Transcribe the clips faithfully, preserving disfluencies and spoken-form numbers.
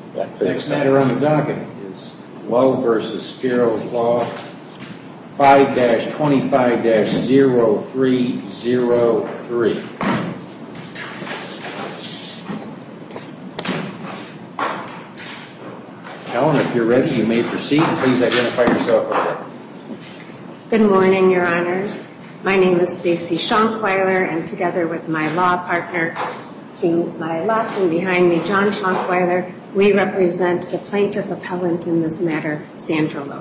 Next matter on the docket is Lowe versus Spiro Law, five dash twenty-five dash zero three zero three. Ellen, if you're ready, you may proceed. Please identify yourself for the record. Good morning, Your Honors. My name is Stacy Schonkweiler, and together with my law partner to my left and behind me, John Schonkweiler, we represent the plaintiff appellant in this matter, Sandra Lowe.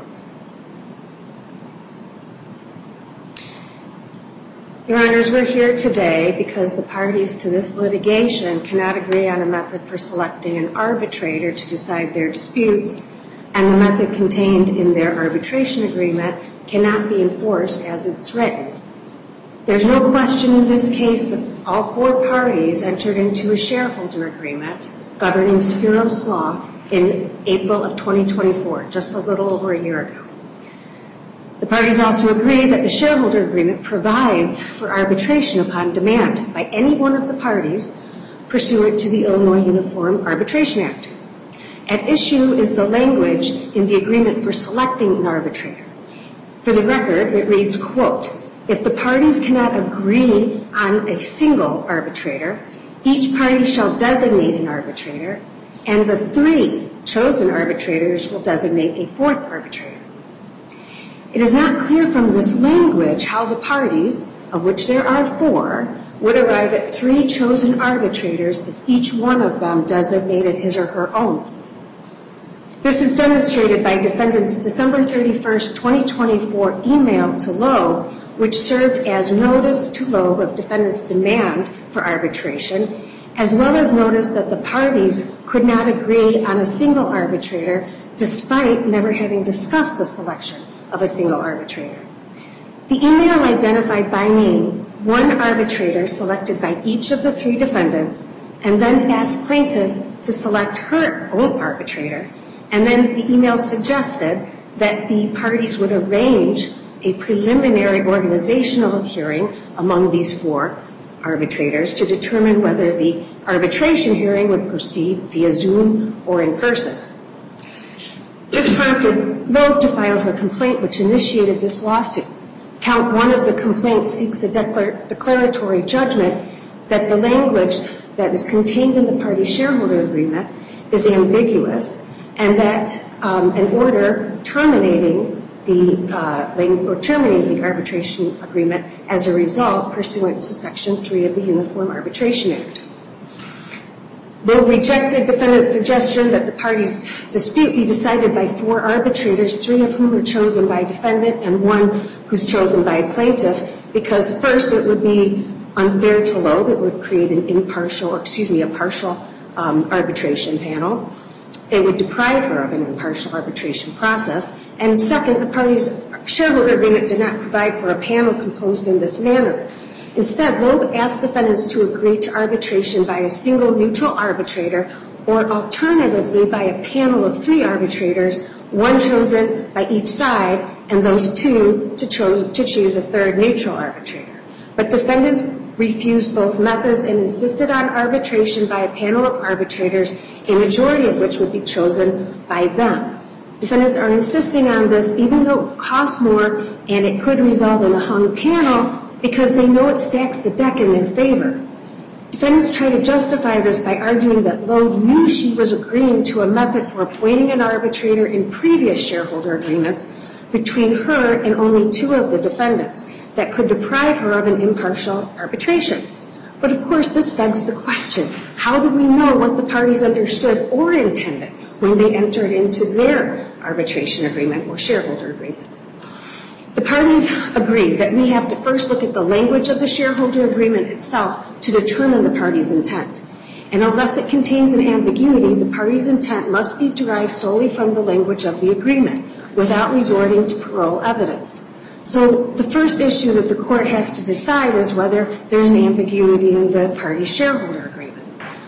Your Honors, we're here today because the parties to this litigation cannot agree on a method for selecting an arbitrator to decide their disputes, and the method contained in their arbitration agreement cannot be enforced as it's written. There's no question in this case that all four parties entered into a shareholder agreement governing Spiro's Law in April of twenty twenty-four, just a little over a year ago. The parties also agree that the shareholder agreement provides for arbitration upon demand by any one of the parties pursuant to the Illinois Uniform Arbitration Act. At issue is the language in the agreement for selecting an arbitrator. For the record, it reads, quote, "If the parties cannot agree on a single arbitrator, each party shall designate an arbitrator, and the three chosen arbitrators will designate a fourth arbitrator." It is not clear from this language how the parties, of which there are four, would arrive at three chosen arbitrators if each one of them designated his or her own. This is demonstrated by defendant's December thirty-first, twenty twenty-four email to Lowe, which served as notice to Lowe of defendant's demand for arbitration, as well as notice that the parties could not agree on a single arbitrator despite never having discussed the selection of a single arbitrator. The email identified by name one arbitrator selected by each of the three defendants, and then asked plaintiff to select her own arbitrator, and then the email suggested that the parties would arrange a preliminary organizational hearing among these four arbitrators to determine whether the arbitration hearing would proceed via Zoom or in person. This prompted Lowe to file her complaint, which initiated this lawsuit. Count one of the complaint seeks a declar- declaratory judgment that the language that is contained in the party shareholder agreement is ambiguous, and that um, an order terminating the uh, or terminating the arbitration agreement as a result pursuant to Section three of the Uniform Arbitration Act. Lowe rejected defendant's suggestion that the parties' dispute be decided by four arbitrators, three of whom are chosen by defendant and one who's chosen by plaintiff, because first it would be unfair to Lowe. It would create an impartial, or excuse me, a partial um, arbitration panel. It would deprive her of an impartial arbitration process. And second, the parties' shareholder agreement did not provide for a panel composed in this manner. Instead, Lowe asked defendants to agree to arbitration by a single neutral arbitrator, or alternatively by a panel of three arbitrators, one chosen by each side, and those two to, cho- to choose a third neutral arbitrator. But defendants refused both methods and insisted on arbitration by a panel of arbitrators, a majority of which would be chosen by them. Defendants are insisting on this even though it costs more and it could result in a hung panel, because they know it stacks the deck in their favor. Defendants try to justify this by arguing that Lowe knew she was agreeing to a method for appointing an arbitrator in previous shareholder agreements between her and only two of the defendants that could deprive her of an impartial arbitration. But of course, this begs the question, how do we know what the parties understood or intended when they entered into their arbitration agreement or shareholder agreement? The parties agree that we have to first look at the language of the shareholder agreement itself to determine the parties' intent. And unless it contains an ambiguity, the parties' intent must be derived solely from the language of the agreement without resorting to parole evidence. So the first issue that the court has to decide is whether there's an ambiguity in the parties' shareholder agreement.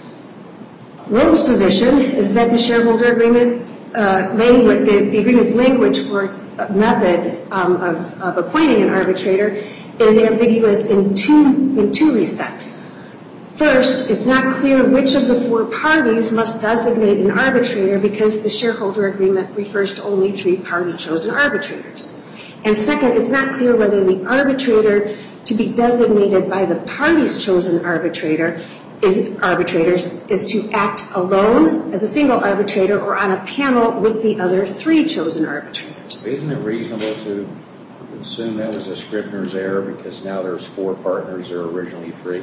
Lowe's position is that the shareholder agreement uh, language, the, the agreement's language for method um, of, of appointing an arbitrator is ambiguous in two in two respects. First, it's not clear which of the four parties must designate an arbitrator because the shareholder agreement refers to only three party-chosen arbitrators. And second, it's not clear whether the arbitrator to be designated by the party's chosen arbitrator is arbitrators is to act alone as a single arbitrator or on a panel with the other three chosen arbitrators. Isn't it reasonable to assume that was a Scribner's error because now there's four partners, there were originally three?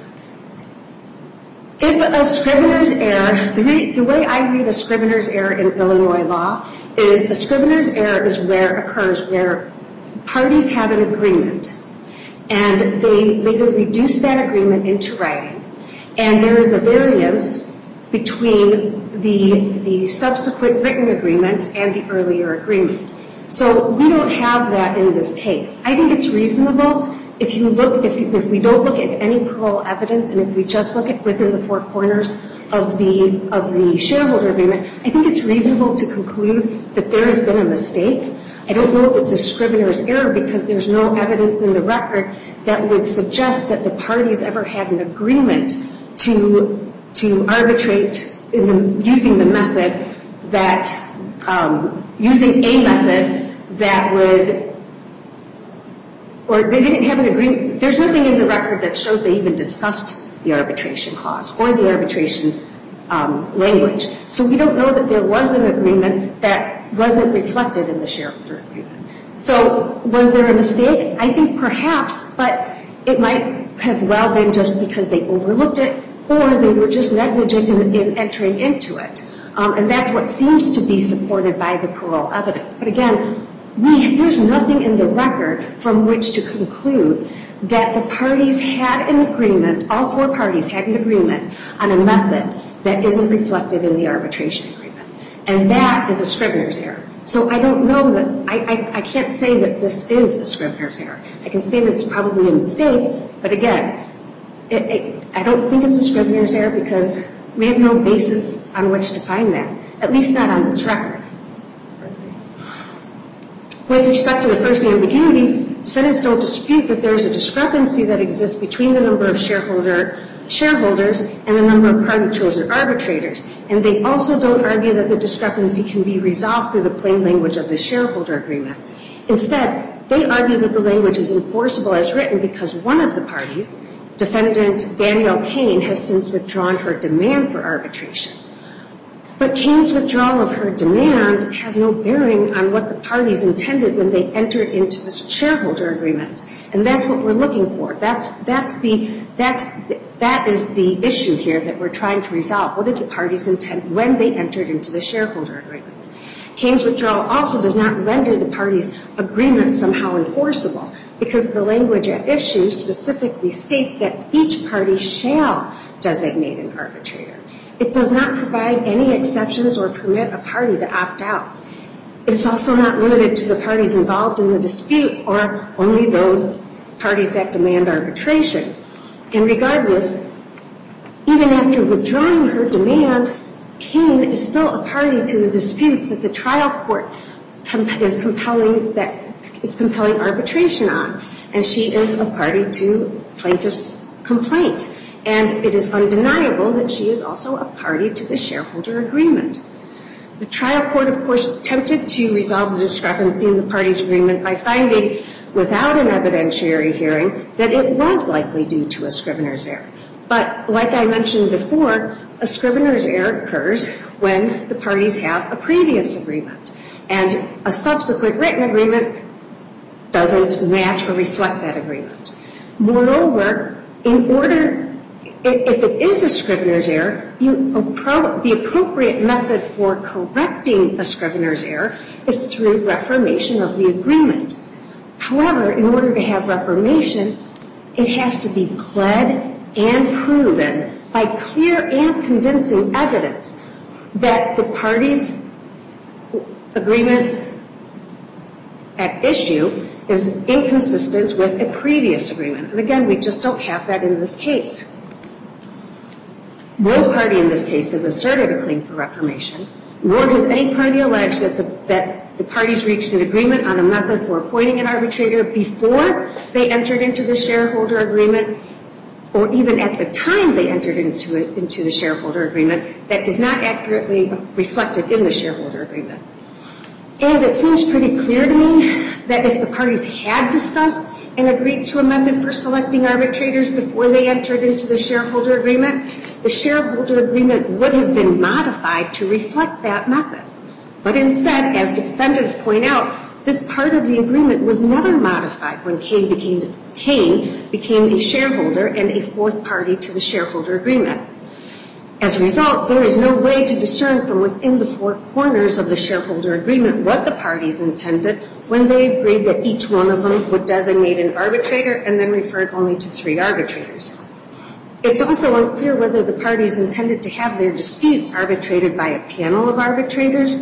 If a Scribner's error, the, re, the way I read a Scribner's error in Illinois law is a Scribner's error is where occurs where parties have an agreement and they later reduce that agreement into writing, and there is a variance between the, the subsequent written agreement and the earlier agreement. So we don't have that in this case. I think it's reasonable if you look, if, you, if we don't look at any parole evidence and if we just look at within the four corners of the, of the shareholder agreement, I think it's reasonable to conclude that there has been a mistake. I don't know if it's a Scribner's error because there's no evidence in the record that would suggest that the parties ever had an agreement to, to arbitrate in the, using the method that, um, using a method that would, or they didn't have an agreement. There's nothing in the record that shows they even discussed the arbitration clause or the arbitration um, language. So we don't know that there was an agreement that wasn't reflected in the shareholder agreement. So was there a mistake? I think perhaps, but it might have well been just because they overlooked it or they were just negligent in, in entering into it. Um, and that's what seems to be supported by the parole evidence. But again, we, there's nothing in the record from which to conclude that the parties had an agreement, all four parties had an agreement on a method that isn't reflected in the arbitration agreement. And that is a Scribner's error. So I don't know that, I, I, I can't say that this is a Scribner's error. I can say that it's probably a mistake, but again, it, it, I don't think it's a Scribner's error because we have no basis on which to find that, at least not on this record. With respect to the first ambiguity, defendants don't dispute that there is a discrepancy that exists between the number of shareholder shareholders and the number of party-chosen arbitrators, and they also don't argue that the discrepancy can be resolved through the plain language of the shareholder agreement. Instead, they argue that the language is enforceable as written because one of the parties, defendant Danielle Kane, has since withdrawn her demand for arbitration. But Kane's withdrawal of her demand has no bearing on what the parties intended when they entered into the shareholder agreement. And that's what we're looking for. That's, that's the, that's, the, that is the issue here that we're trying to resolve. What did the parties intend when they entered into the shareholder agreement? Kane's withdrawal also does not render the parties' agreement somehow enforceable because the language at issue specifically states that each party shall designate an arbitrator. It does not provide any exceptions or permit a party to opt out. It is also not limited to the parties involved in the dispute or only those parties that demand arbitration. And regardless, even after withdrawing her demand, Kane is still a party to the disputes that the trial court is compelling, that is compelling arbitration on. And she is a party to plaintiff's complaint. And it is undeniable that she is also a party to the shareholder agreement. The trial court, of course, attempted to resolve the discrepancy in the parties' agreement by finding, without an evidentiary hearing, that it was likely due to a Scribner's error. But like I mentioned before, a Scribner's error occurs when the parties have a previous agreement. And a subsequent written agreement doesn't match or reflect that agreement. Moreover, in order if it is a Scribner's error, the, appro- the appropriate method for correcting a Scribner's error is through reformation of the agreement. However, in order to have reformation, it has to be pled and proven by clear and convincing evidence that the parties' agreement at issue is inconsistent with a previous agreement. And again, we just don't have that in this case. No party in this case has asserted a claim for reformation, nor has any party alleged that the, that the parties reached an agreement on a method for appointing an arbitrator before they entered into the shareholder agreement, or even at the time they entered into it, into the shareholder agreement, that is not accurately reflected in the shareholder agreement. And it seems pretty clear to me that if the parties had discussed and agreed to a method for selecting arbitrators before they entered into the shareholder agreement, the shareholder agreement would have been modified to reflect that method. But instead, as defendants point out, this part of the agreement was never modified when Kane became, Kane became a shareholder and a fourth party to the shareholder agreement. As a result, there is no way to discern from within the four corners of the shareholder agreement what the parties intended when they agreed that each one of them would designate an arbitrator and then referred only to three arbitrators. It's also unclear whether the parties intended to have their disputes arbitrated by a panel of arbitrators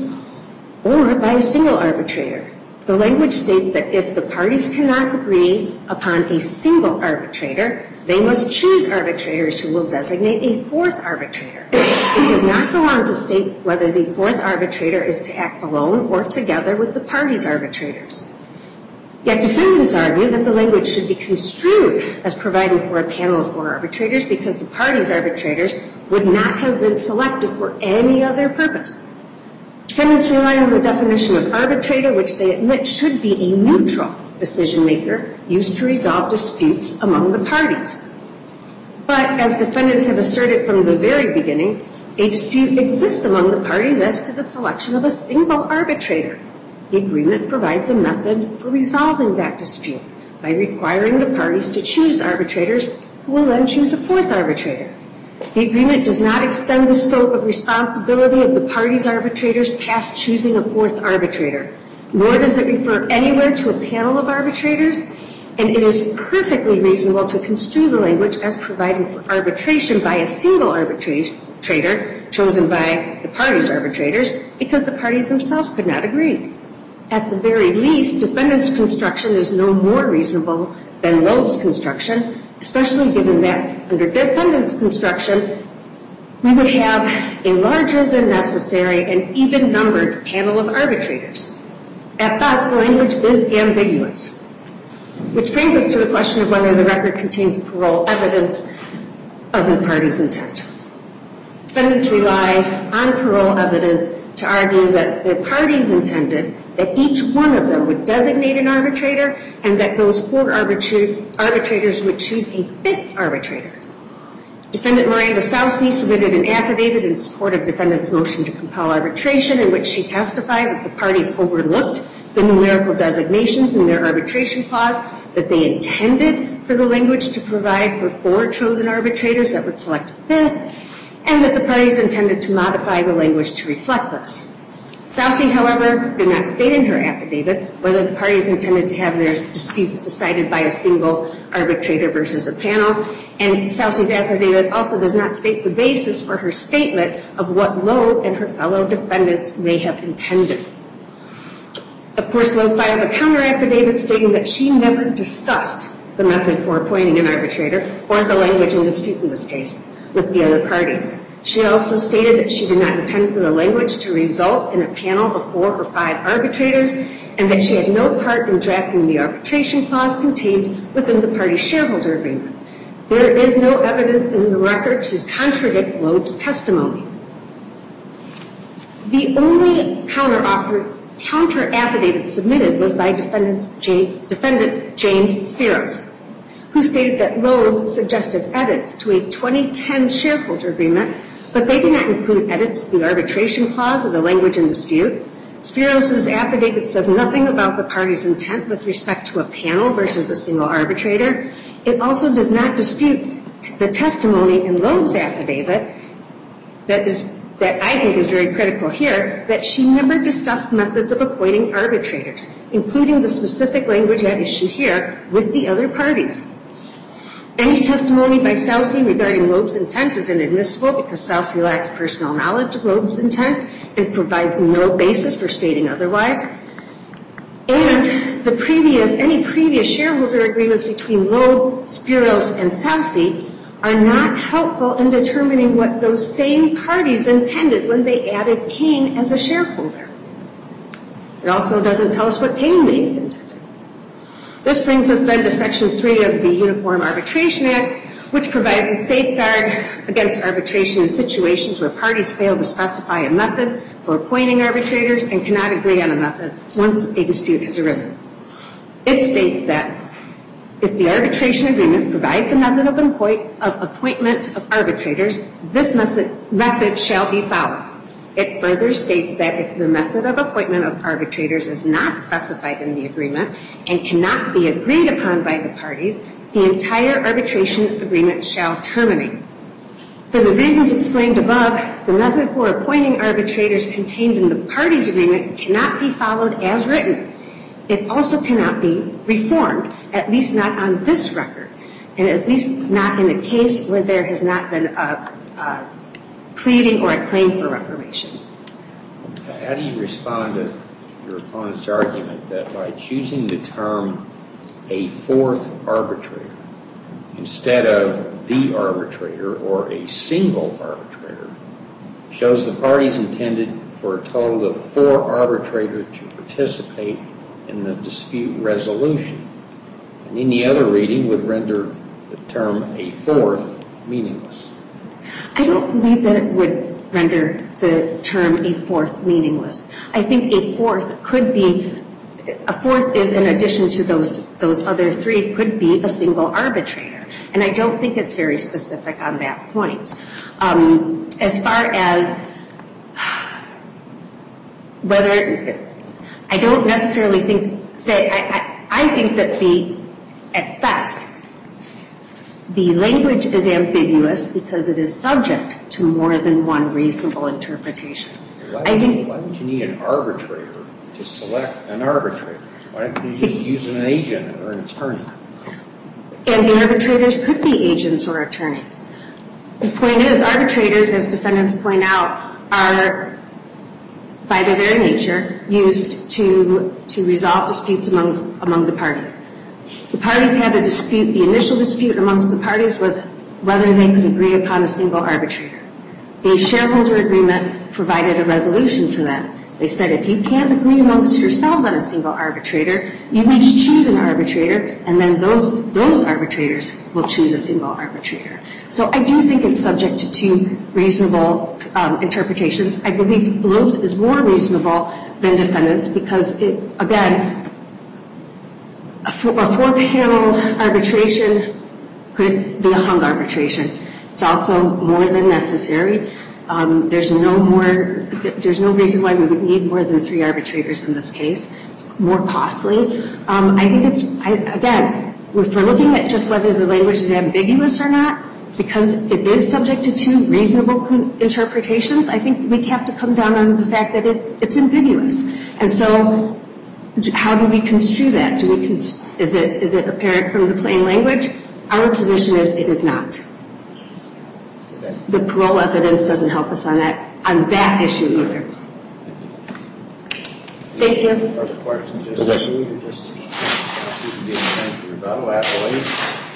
or by a single arbitrator. The language states that if the parties cannot agree upon a single arbitrator, they must choose arbitrators who will designate a fourth arbitrator. It does not go on to state whether the fourth arbitrator is to act alone or together with the parties' arbitrators. Yet defendants argue that the language should be construed as providing for a panel of four arbitrators because the parties' arbitrators would not have been selected for any other purpose. Defendants rely on the definition of arbitrator, which they admit should be a neutral decision maker used to resolve disputes among the parties. But as defendants have asserted from the very beginning, a dispute exists among the parties as to the selection of a single arbitrator. The agreement provides a method for resolving that dispute by requiring the parties to choose arbitrators who will then choose a fourth arbitrator. The agreement does not extend the scope of responsibility of the parties' arbitrators past choosing a fourth arbitrator, nor does it refer anywhere to a panel of arbitrators, and it is perfectly reasonable to construe the language as providing for arbitration by a single arbitrator chosen by the parties' arbitrators because the parties themselves could not agree. At the very least, defendants' construction is no more reasonable than Loeb's construction, especially given that under defendants' construction, we would have a larger than necessary and even-numbered panel of arbitrators. At best, the language is ambiguous, which brings us to the question of whether the record contains parole evidence of the parties' intent. Defendants rely on parole evidence to argue that the parties intended that each one of them would designate an arbitrator and that those four arbitra- arbitrators would choose a fifth arbitrator. Defendant Miranda Soucy submitted an affidavit in support of defendant's motion to compel arbitration in which she testified that the parties overlooked the numerical designations in their arbitration clause, that they intended for the language to provide for four chosen arbitrators that would select a fifth, and that the parties intended to modify the language to reflect this. Soucy, however, did not state in her affidavit whether the parties intended to have their disputes decided by a single arbitrator versus a panel, and Soucy's affidavit also does not state the basis for her statement of what Loeb and her fellow defendants may have intended. Of course, Loeb filed a counter-affidavit stating that she never discussed the method for appointing an arbitrator or the language in dispute in this case with the other parties. She also stated that she did not intend for the language to result in a panel of four or five arbitrators and that she had no part in drafting the arbitration clause contained within the parties' shareholder agreement. There is no evidence in the record to contradict Loeb's testimony. The only counter-offer counter-affidavit submitted was by defendant's J- defendant James Spiros, who stated that Loeb suggested edits to a twenty ten shareholder agreement, but they did not include edits to the arbitration clause or the language in dispute. Spiros' affidavit says nothing about the parties' intent with respect to a panel versus a single arbitrator. It also does not dispute the testimony in Loeb's affidavit that is that I think is very critical here, that she never discussed methods of appointing arbitrators, including the specific language at issue here, with the other parties. Any testimony by Soucy regarding Loeb's intent is inadmissible because Soucy lacks personal knowledge of Loeb's intent and provides no basis for stating otherwise. And the previous, any previous shareholder agreements between Loeb, Spiros, and Soucy are not helpful in determining what those same parties intended when they added Kane as a shareholder. It also doesn't tell us what Kane may have intended. This brings us then to Section three of the Uniform Arbitration Act, which provides a safeguard against arbitration in situations where parties fail to specify a method for appointing arbitrators and cannot agree on a method once a dispute has arisen. It states that if the arbitration agreement provides a method of, appoint, of appointment of arbitrators, this method, method shall be followed. It further states that if the method of appointment of arbitrators is not specified in the agreement and cannot be agreed upon by the parties, the entire arbitration agreement shall terminate. For the reasons explained above, the method for appointing arbitrators contained in the parties' agreement cannot be followed as written. It also cannot be reformed, at least not on this record, and at least not in a case where there has not been a, a pleading or a claim for reformation. How do you respond to your opponent's argument that by choosing the term a fourth arbitrator instead of the arbitrator or a single arbitrator shows the parties intended for a total of four arbitrators to participate in the dispute resolution, and any other reading would render the term a fourth meaningless? I don't believe that it would render the term a fourth meaningless. I think a fourth could be, a fourth is in addition to those, those other three, could be a single arbitrator. And I don't think it's very specific on that point. Um, as far as whether, I don't necessarily think, say, I, I, I think that the, at best, the language is ambiguous because it is subject to more than one reasonable interpretation. Why I think, would, why would you need an arbitrator to select an arbitrator? Why don't you just use an agent or an attorney? And the arbitrators could be agents or attorneys. The point is, arbitrators, as defendants point out, are, by their very nature, used to, to resolve disputes amongst, among the parties. The parties had a dispute. The initial dispute amongst the parties was whether they could agree upon a single arbitrator. The shareholder agreement provided a resolution for that. They said if you can't agree amongst yourselves on a single arbitrator, you each choose an arbitrator, and then those, those arbitrators will choose a single arbitrator. So I do think it's subject to two reasonable um, interpretations. I believe Loeb's is more reasonable than defendants because, it, again, a four-panel arbitration could be a hung arbitration. It's also more than necessary. Um, there's no more. There's no reason why we would need more than three arbitrators in this case. It's more costly. Um, I think it's I, again, if we're looking at just whether the language is ambiguous or not, because it is subject to two reasonable interpretations. I think we have to come down on the fact that it, it's ambiguous. And so, how do we construe that? Do we cons- is it is it apparent from the plain language? Our position is it is not. Okay. The parole evidence doesn't help us on that on that issue either. Thank you. Other questions? Just yes. Food or just you can get time for rebuttal, appellate.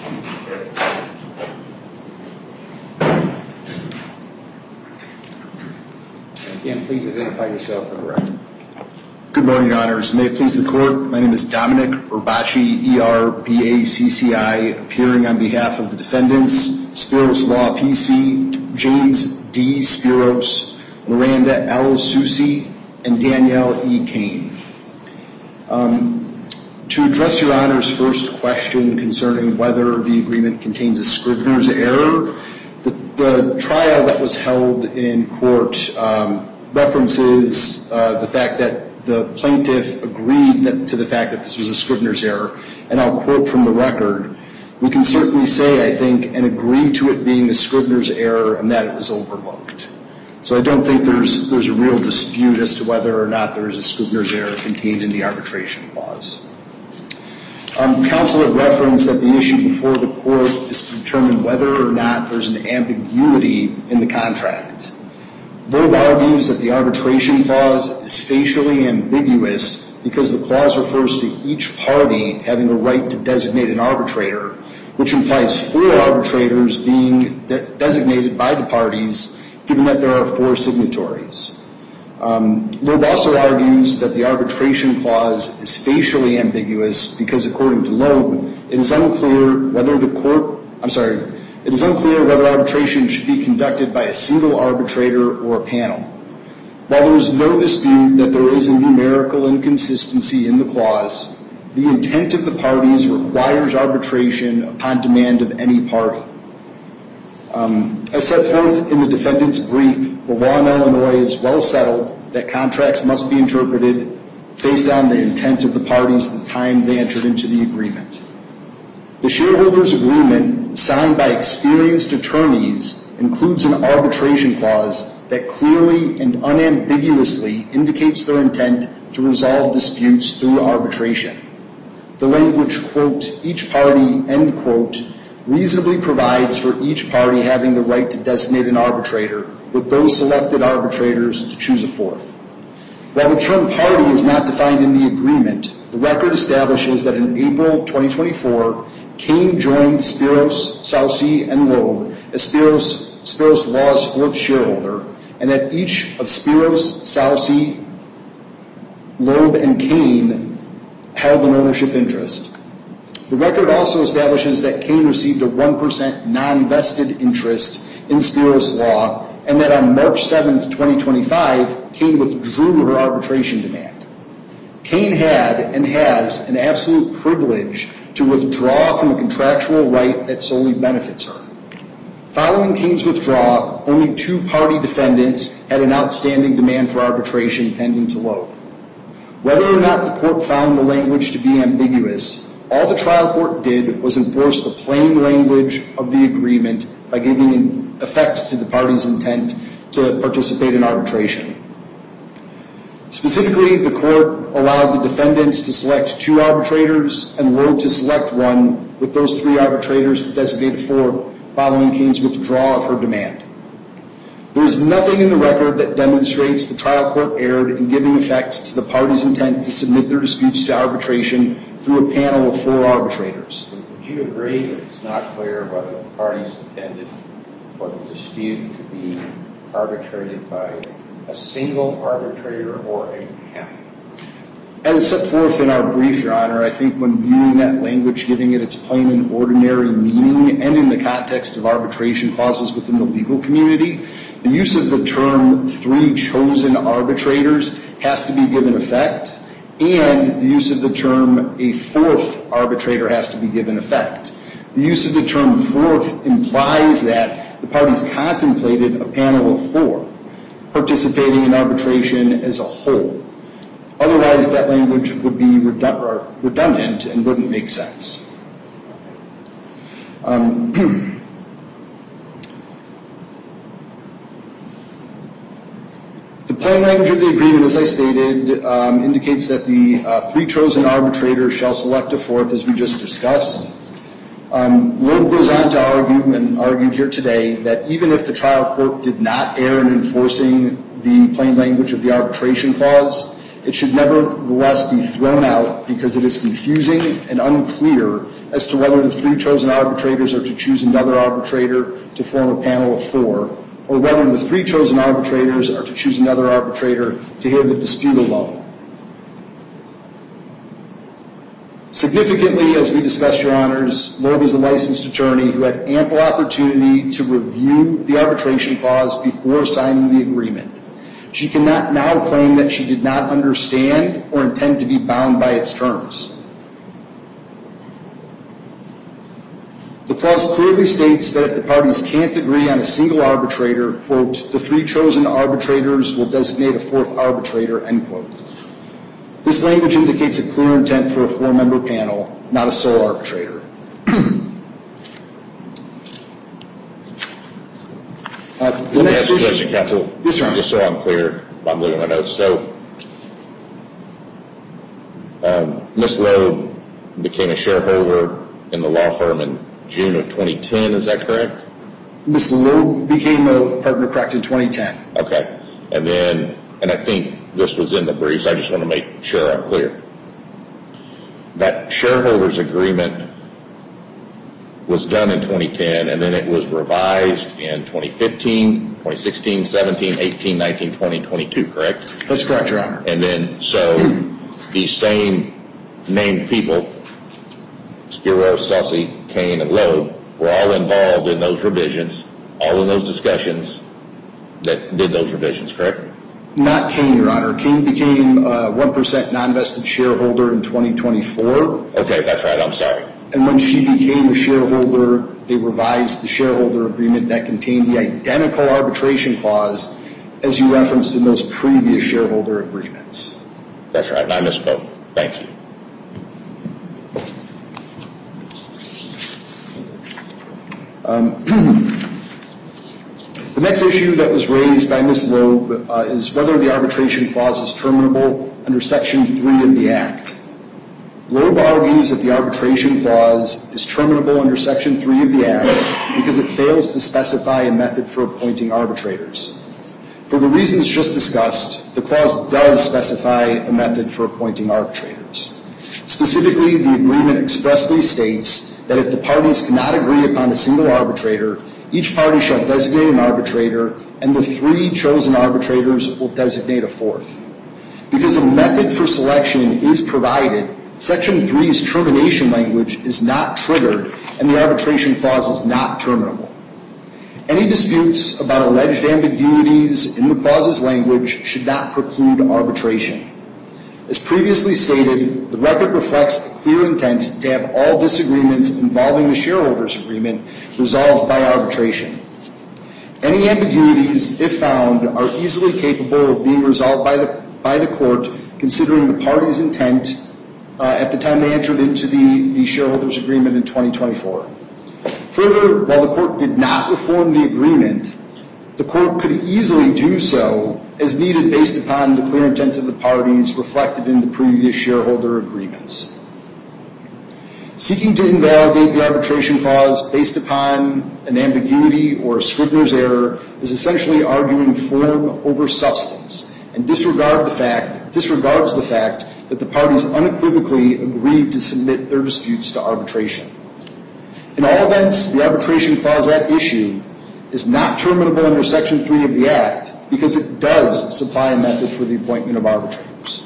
And again, please identify yourself for the record. Good morning, Your Honors. May it please the Court, my name is Dominic Urbacci, E R B A C C I, appearing on behalf of the defendants, Spiros Law P C, James D. Spiros, Miranda L. Susi, and Danielle E. Kane. Um, to address Your Honor's first question concerning whether the agreement contains a Scrivener's error, the, the trial that was held in court um, references uh, the fact that the plaintiff agreed that, to the fact that this was a Scrivener's error, and I'll quote from the record. We can certainly say, I think, and agree to it being a Scrivener's error and that it was overlooked. So I don't think there's there's a real dispute as to whether or not there is a Scrivener's error contained in the arbitration clause. Um, counsel had referenced that the issue before the court is to determine whether or not there's an ambiguity in the contract. Loeb argues that the arbitration clause is facially ambiguous because the clause refers to each party having the right to designate an arbitrator, which implies four arbitrators being de- designated by the parties, given that there are four signatories. Um, Loeb also argues that the arbitration clause is facially ambiguous because, according to Loeb, it is unclear whether the court, I'm sorry, It is unclear whether arbitration should be conducted by a single arbitrator or a panel. While there is no dispute that there is a numerical inconsistency in the clause, the intent of the parties requires arbitration upon demand of any party. Um, as set forth in the defendant's brief, the law in Illinois is well settled that contracts must be interpreted based on the intent of the parties at the time they entered into the agreement. The shareholders' agreement, signed by experienced attorneys, includes an arbitration clause that clearly and unambiguously indicates their intent to resolve disputes through arbitration. The language, quote, each party, end quote, reasonably provides for each party having the right to designate an arbitrator, with those selected arbitrators to choose a fourth. While the term party is not defined in the agreement, the record establishes that in April twenty twenty-four, Kane joined Spiros, Soucy, and Loeb as Spiros, Spiros Law's fourth shareholder, and that each of Spiros, Soucy, Loeb, and Kane held an ownership interest. The record also establishes that Kane received a one percent non-vested interest in Spiros Law, and that on March seventh, twenty twenty-five, Kane withdrew her arbitration demand. Kane had and has an absolute privilege to withdraw from a contractual right that solely benefits her. Following Kane's withdrawal, only two party defendants had an outstanding demand for arbitration pending to Loeb. Whether or not the court found the language to be ambiguous, all the trial court did was enforce the plain language of the agreement by giving effect to the party's intent to participate in arbitration. Specifically, the court allowed the defendants to select two arbitrators and Loeb to select one, with those three arbitrators to designate a fourth following Kane's withdrawal of her demand. There is nothing in the record that demonstrates the trial court erred in giving effect to the party's intent to submit their disputes to arbitration through a panel of four arbitrators. Would you agree that it's not clear whether the parties intended for the dispute to be arbitrated by a single arbitrator or a panel? As set forth in our brief, Your Honor, I think when viewing that language, giving it its plain and ordinary meaning, and in the context of arbitration clauses within the legal community, the use of the term three chosen arbitrators has to be given effect, and the use of the term a fourth arbitrator has to be given effect. The use of the term fourth implies that the parties contemplated a panel of four participating in arbitration as a whole. Otherwise, that language would be redundant and wouldn't make sense. Um, the plain language of the agreement, as I stated, um, indicates that the uh, three chosen arbitrators shall select a fourth, as we just discussed. Um, Loeb goes on to argue, and argued here today, that even if the trial court did not err in enforcing the plain language of the arbitration clause, it should nevertheless be thrown out because it is confusing and unclear as to whether the three chosen arbitrators are to choose another arbitrator to form a panel of four, or whether the three chosen arbitrators are to choose another arbitrator to hear the dispute alone. Significantly, as we discussed, Your Honors, Loeb is a licensed attorney who had ample opportunity to review the arbitration clause before signing the agreement. She cannot now claim that she did not understand or intend to be bound by its terms. The clause clearly states that if the parties can't agree on a single arbitrator, quote, the three chosen arbitrators will designate a fourth arbitrator, end quote. This language indicates a clear intent for a four-member panel, not a sole arbitrator. Uh, the Let me next ask you a issue, question, counsel. Yes, sir. Just so I'm clear, I'm looking at my notes. So, um, Miz Loeb became a shareholder in the law firm in June of twenty ten, is that correct? Miz Loeb became a partner, correct, in twenty ten. Okay. And then, and I think this was in the briefs, I just want to make sure I'm clear. That shareholders agreement was done in twenty ten, and then it was revised in twenty fifteen, twenty sixteen, seventeen, eighteen, nineteen, twenty, twenty-two, correct? That's correct, Your Honor. And then, so, these same named people, Spiros, Saucy, Kane, and Loeb, were all involved in those revisions, all in those discussions that did those revisions, correct? Not Kane, Your Honor. Kane became a one percent non-vested shareholder in twenty twenty-four. Okay, that's right. I'm sorry. And when she became a shareholder, they revised the shareholder agreement that contained the identical arbitration clause as you referenced in those previous shareholder agreements. That's right. And I misspoke. Thank you. Um, The next issue that was raised by Miz Loeb uh, is whether the arbitration clause is terminable under Section three of the Act. Loeb argues that the arbitration clause is terminable under Section three of the Act because it fails to specify a method for appointing arbitrators. For the reasons just discussed, the clause does specify a method for appointing arbitrators. Specifically, the agreement expressly states that if the parties cannot agree upon a single arbitrator, each party shall designate an arbitrator, and the three chosen arbitrators will designate a fourth. Because a method for selection is provided, Section three's termination language is not triggered, and the arbitration clause is not terminable. Any disputes about alleged ambiguities in the clause's language should not preclude arbitration. As previously stated, the record reflects a clear intent to have all disagreements involving the shareholders' agreement resolved by arbitration. Any ambiguities, if found, are easily capable of being resolved by the, by the court, considering the parties' intent uh, at the time they entered into the, the shareholders' agreement in twenty twenty-four. Further, while the court did not reform the agreement, the court could easily do so as needed based upon the clear intent of the parties reflected in the previous shareholder agreements. Seeking to invalidate the arbitration clause based upon an ambiguity or a Scrivener's error is essentially arguing form over substance and disregard the fact, disregards the fact that the parties unequivocally agreed to submit their disputes to arbitration. In all events, the arbitration clause at issue is not terminable under Section three of the Act because it does supply a method for the appointment of arbitrators.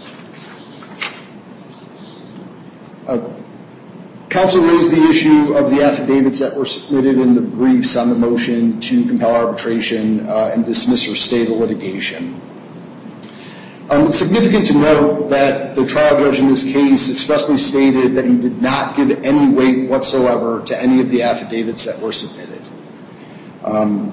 Uh, Counsel raised the issue of the affidavits that were submitted in the briefs on the motion to compel arbitration uh, and dismiss or stay the litigation. Um, it's significant to note that the trial judge in this case expressly stated that he did not give any weight whatsoever to any of the affidavits that were submitted. Um,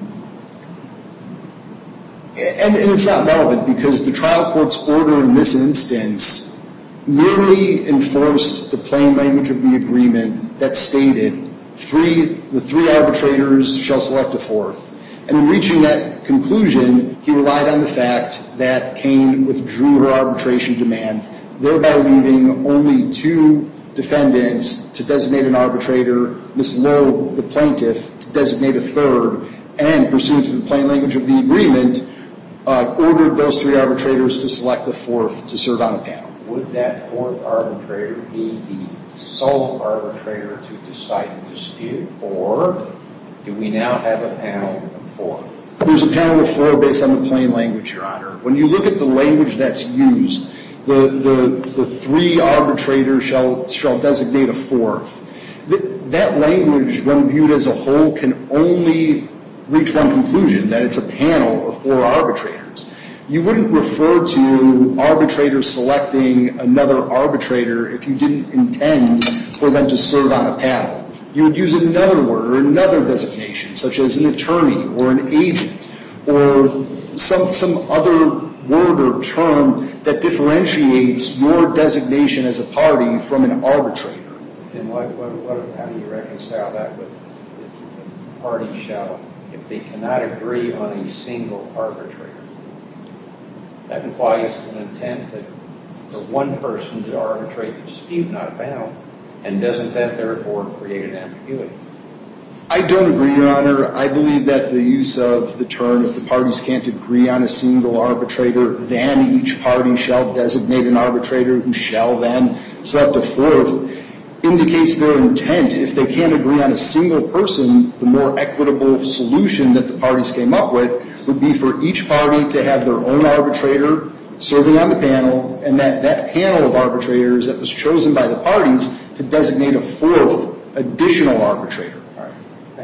and, and it's not relevant because the trial court's order in this instance merely enforced the plain language of the agreement that stated three, the three arbitrators shall select a fourth. And in reaching that conclusion, he relied on the fact that Kane withdrew her arbitration demand, thereby leaving only two defendants to designate an arbitrator, Miz Lowe, the plaintiff, to designate a third, and pursuant to the plain language of the agreement, uh, ordered those three arbitrators to select a fourth to serve on a panel. Would that fourth arbitrator be the sole arbitrator to decide the dispute, or do we now have a panel of four? There's a panel of four based on the plain language, Your Honor. When you look at the language that's used, the, the, the three arbitrators shall, shall designate a fourth. That, that language, when viewed as a whole, can only reach one conclusion, that it's a panel of four arbitrators. You wouldn't refer to arbitrators selecting another arbitrator if you didn't intend for them to serve on a panel. You would use another word or another designation, such as an attorney or an agent or some, some other word or term that differentiates your designation as a party from an arbitrator. Then what, what, what, how do you reconcile that with if the party shall, if they cannot agree on a single arbitrator? That implies an intent to, for one person to arbitrate the dispute, not a panel. And doesn't that therefore create an ambiguity? I don't agree, Your Honor. I believe that the use of the term, if the parties can't agree on a single arbitrator, then each party shall designate an arbitrator who shall then select a fourth, indicates their intent. If they can't agree on a single person, the more equitable solution that the parties came up with would be for each party to have their own arbitrator serving on the panel, and that, that panel of arbitrators that was chosen by the parties to designate a fourth additional arbitrator. All right.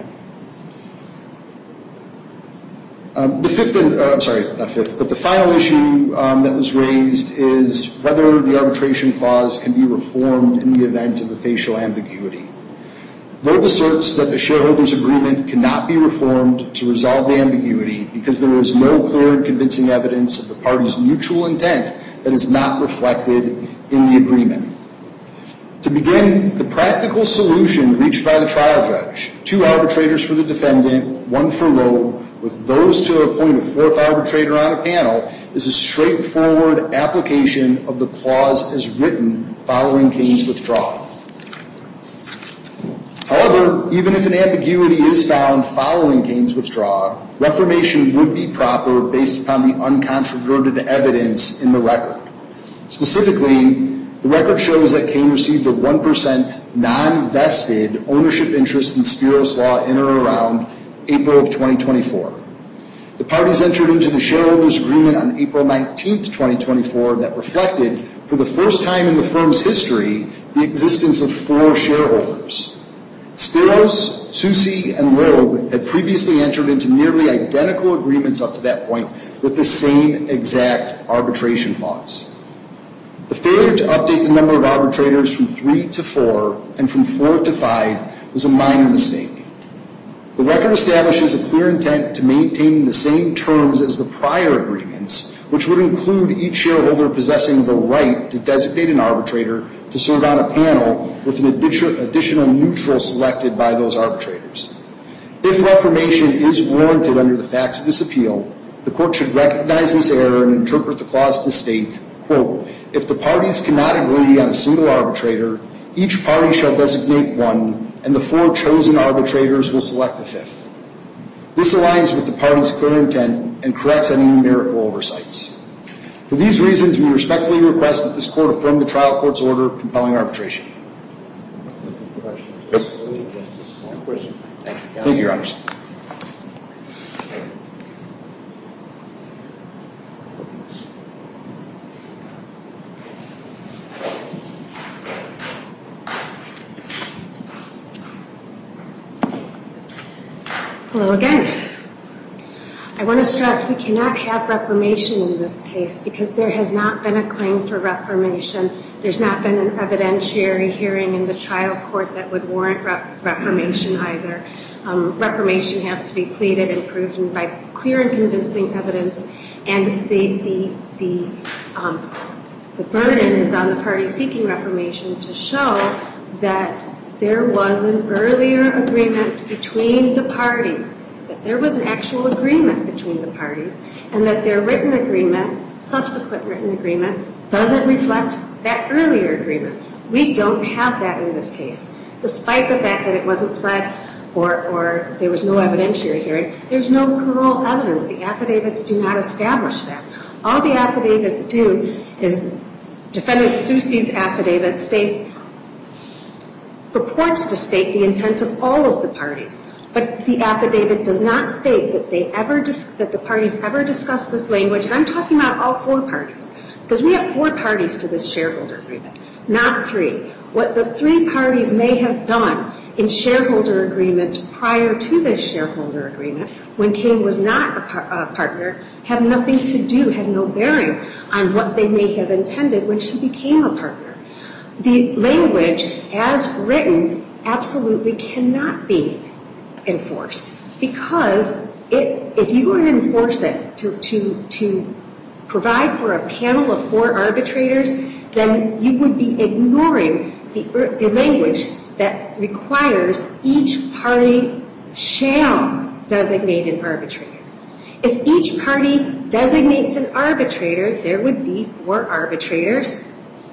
Um, the fifth, and, uh, I'm sorry, not fifth, but the final issue um, that was raised is whether the arbitration clause can be reformed in the event of a facial ambiguity. Loeb asserts that the shareholders' agreement cannot be reformed to resolve the ambiguity because there is no clear and convincing evidence of the parties' mutual intent that is not reflected in the agreement. To begin, the practical solution reached by the trial judge, two arbitrators for the defendant, one for Loeb, with those to appoint a fourth arbitrator on a panel, is a straightforward application of the clause as written following Kane's withdrawal. However, even if an ambiguity is found following Kane's withdrawal, reformation would be proper based upon the uncontroverted evidence in the record. Specifically, the record shows that Kane received a one percent non-vested ownership interest in Spiros Law in or around April of twenty twenty-four. The parties entered into the shareholders' agreement on April nineteenth, twenty twenty-four that reflected, for the first time in the firm's history, the existence of four shareholders. Spiros, Susi, and Loeb had previously entered into nearly identical agreements up to that point with the same exact arbitration clause. The failure to update the number of arbitrators from three to four and from four to five was a minor mistake. The record establishes a clear intent to maintain the same terms as the prior agreements, which would include each shareholder possessing the right to designate an arbitrator to serve on a panel with an additional neutral selected by those arbitrators. If reformation is warranted under the facts of this appeal, the court should recognize this error and interpret the clause to state, quote, if the parties cannot agree on a single arbitrator, each party shall designate one, and the four chosen arbitrators will select the fifth. This aligns with the parties' clear intent and corrects any numerical oversights. For these reasons, we respectfully request that this court affirm the trial court's order compelling arbitration. Questions? Yep. Justice, one question. Thank you, Thank you, Your Honors. Hello again. I want to stress we cannot have reformation in this case because there has not been a claim for reformation. There's not been an evidentiary hearing in the trial court that would warrant re- reformation either. Um, reformation has to be pleaded and proven by clear and convincing evidence, and the the the um, the burden is on the party seeking reformation to show that there was an earlier agreement between the parties, that there was an actual agreement between the parties, and that their written agreement, subsequent written agreement, doesn't reflect that earlier agreement. We don't have that in this case. Despite the fact that it wasn't pled or, or there was no evidentiary hearing, there's no parole evidence. The affidavits do not establish that. All the affidavits do is Defendant Susi's affidavit states purports to state the intent of all of the parties, but the affidavit does not state that they ever dis- that the parties ever discussed this language. And I'm talking about all four parties, because we have four parties to this shareholder agreement, not three. What the three parties may have done in shareholder agreements prior to this shareholder agreement, when Kane was not a, par- a partner, have nothing to do, had no bearing on what they may have intended when she became a partner. The language, as written, absolutely cannot be enforced because it, if you were to enforce it to, to, to provide for a panel of four arbitrators, then you would be ignoring the, the language that requires each party shall designate an arbitrator. If each party designates an arbitrator, there would be four arbitrators.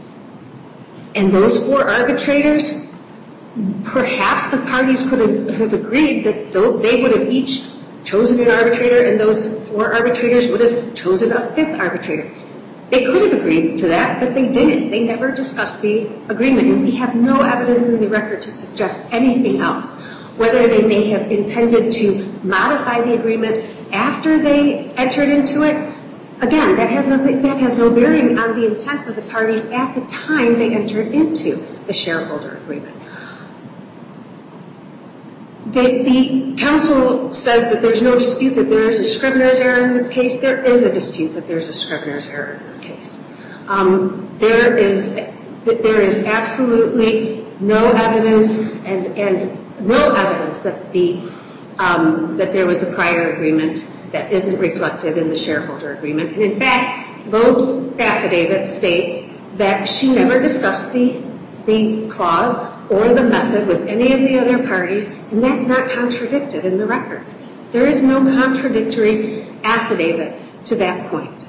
And those four arbitrators, perhaps the parties could have agreed that they would have each chosen an arbitrator and those four arbitrators would have chosen a fifth arbitrator. They could have agreed to that, but they didn't. They never discussed the agreement, and we have no evidence in the record to suggest anything else. Whether they may have intended to modify the agreement after they entered into it, again, that has nothing, that has no bearing on the intent of the parties at the time they entered into the shareholder agreement. The, the counsel says that there's no dispute that there is a Scrivener's error in this case. There is a dispute that there's a Scrivener's error in this case. Um, there is there is absolutely no evidence and, and no evidence that the um, that there was a prior agreement that isn't reflected in the shareholder agreement. And in fact, Loeb's affidavit states that she never discussed the the clause or the method with any of the other parties, and that's not contradicted in the record. There is no contradictory affidavit to that point.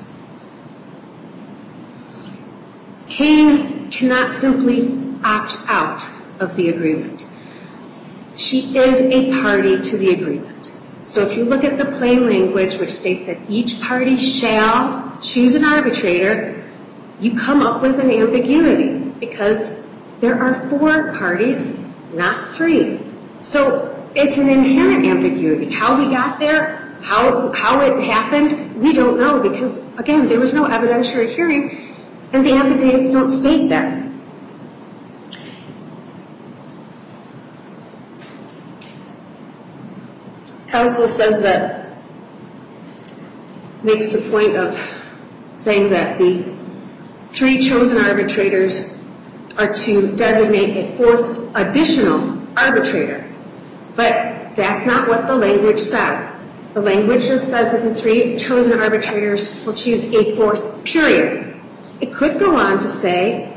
Kane cannot simply opt out of the agreement. She is a party to the agreement. So if you look at the plain language, which states that each party shall choose an arbitrator, you come up with an ambiguity because there are four parties, not three. So it's an inherent ambiguity. How we got there, how how it happened, we don't know because, again, there was no evidentiary hearing, and the affidavits don't state that. Counsel says that, makes the point of saying that the three chosen arbitrators are to designate a fourth additional arbitrator. But that's not what the language says. The language just says that the three chosen arbitrators will choose a fourth period. It could go on to say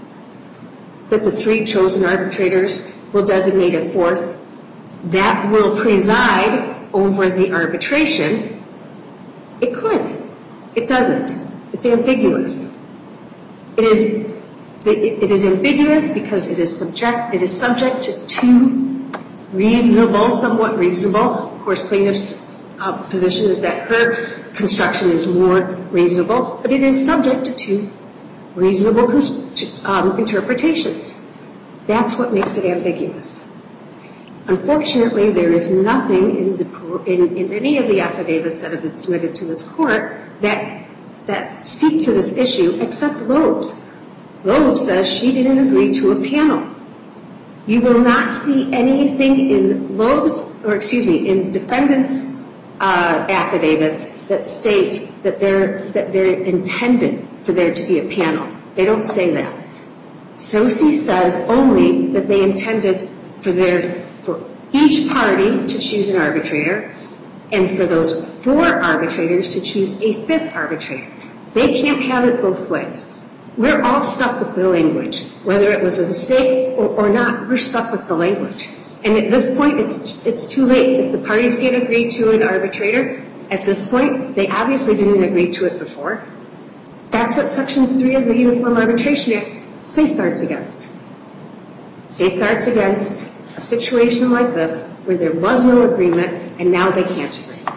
that the three chosen arbitrators will designate a fourth that will preside over the arbitration. It could. It doesn't. It's ambiguous. It is it is ambiguous because it is subject it is subject to two reasonable, somewhat reasonable. Of course, plaintiff's uh, position is that her construction is more reasonable, but it is subject to two reasonable cons- um, interpretations. That's what makes it ambiguous. Unfortunately, there is nothing in, the, in, in any of the affidavits that have been submitted to this court that that speak to this issue except Loeb's. Loeb says she didn't agree to a panel. You will not see anything in Loeb's, or excuse me, in defendants' uh, affidavits that state that they're that they're intended for there to be a panel. They don't say that. S O C I says only that they intended for their for each party to choose an arbitrator, and for those four arbitrators to choose a fifth arbitrator. They can't have it both ways. We're all stuck with the language. Whether it was a mistake or, or not, we're stuck with the language. And at this point, it's it's too late. If the parties can't agree to an arbitrator, at this point, they obviously didn't agree to it before. That's what Section three of the Uniform Arbitration Act safeguards against. Safeguards against a situation like this where there was no agreement and now they can't agree.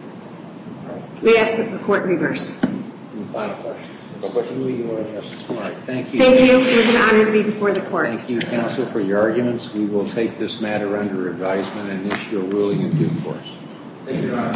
We ask that the court reverse. Any final question? No question. You are Justice Smart. Thank you. Thank you. It was an honor to be before the court. Thank you, counsel, for your arguments. We will take this matter under advisement and issue a ruling in due course. Thank you, Your Honor.